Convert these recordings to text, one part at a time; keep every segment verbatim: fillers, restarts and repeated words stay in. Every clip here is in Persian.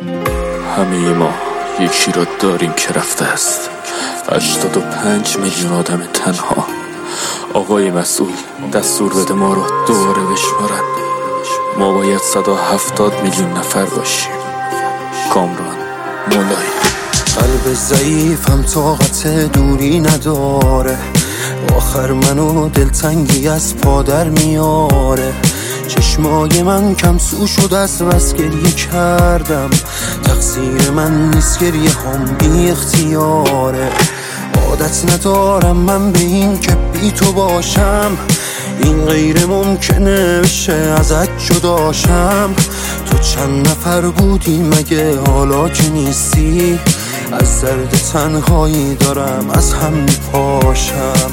همه ما یکی را داریم که رفته است. هشتاد و پنج میلیون آدم تنها. آقای مسئول دستور بده ما رو دوباره بشمارن. ما باید صد و هفتاد میلیون نفر باشیم. کامران مولایی. قلب ضعیفم طاقت دوری نداره، آخر منو دلتنگی از پادر میاره. چشمای من کم سو شد از بس گریه کردم، تقصیر من نیست گریه هم بی اختیاره. عادت ندارم من به این که بی تو باشم، این غیر ممکنه بشه ازت جداشم. تو چند نفر بودی مگه حالا که نیستی؟ از درد تنهایی دارم از هم میپاشم.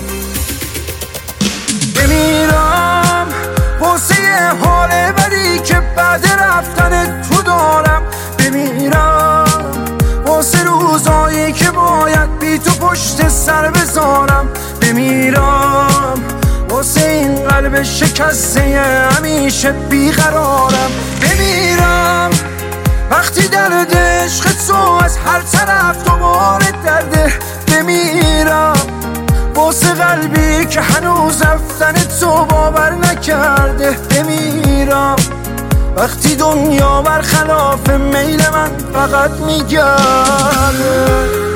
بمیرم واسه حال بدی که بعد رفتن تو دارم، بمیرم واسه روزایی که باید بی تو پشت سر بذارم، بمیرم واسه این قلب شکسته همیشه بیقرارم، بمیرم وقتی درد عشق تو از هر طرف دوباره درده، بمیرم واسه قلبی که هنوز رفتن تو باور نکرده، بمیرم وقتی دنیا برخلاف میل من فقط میگرده.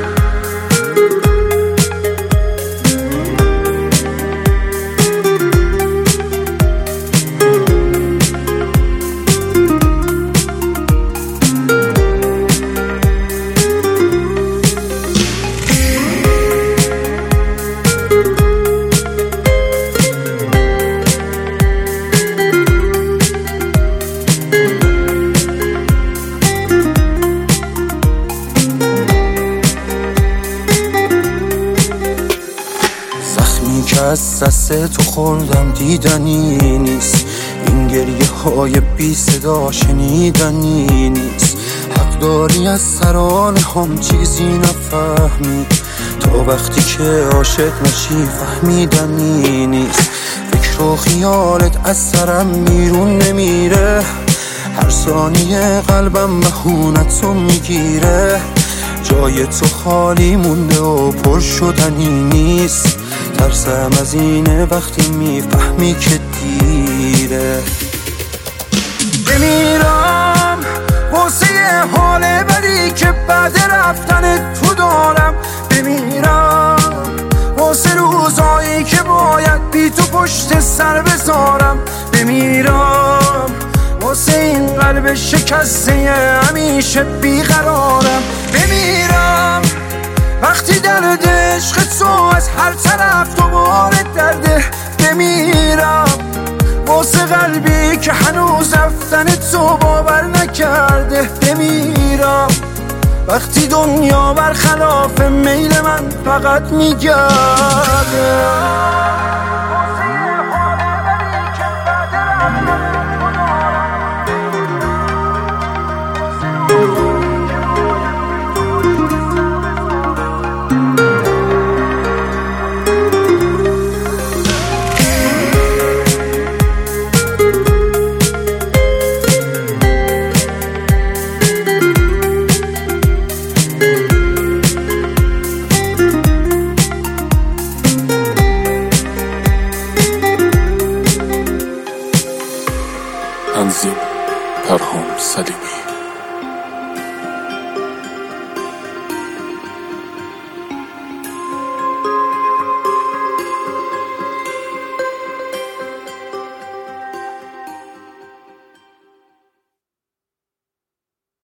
که از دست تو خوردم دیدنی نیست، این گریه های بی صدا شنیدنی نیست. حق داری از ترانه هم چیزی نفهمی، تا وقتی که عاشق نشی فهمیدنی نیست. فکر و خیالت از سرم میرون نمیره، هر ثانیه قلبم بهونتو میگیره. جای تو خالی مونده و پر شدنی نیست، ترسم از اینه وقتی میفهمی که دیره. بمیرم واسه حال بدی که بعد رفتن تو دارم، بمیرم واسه روزایی که باید بی تو پشت سر بذارم، بمیرم واسه این قلب شکسته همیشه بیقرارم، بمیرم وقتی درد عشق تو از هر طرف دوباره درده، بمیرم واسه قلبی که هنوز رفتن تو باور نکرده، بمیرم وقتی دنیا برخلاف میل من فقط میگرده. تنظیم پرهام سلیمی.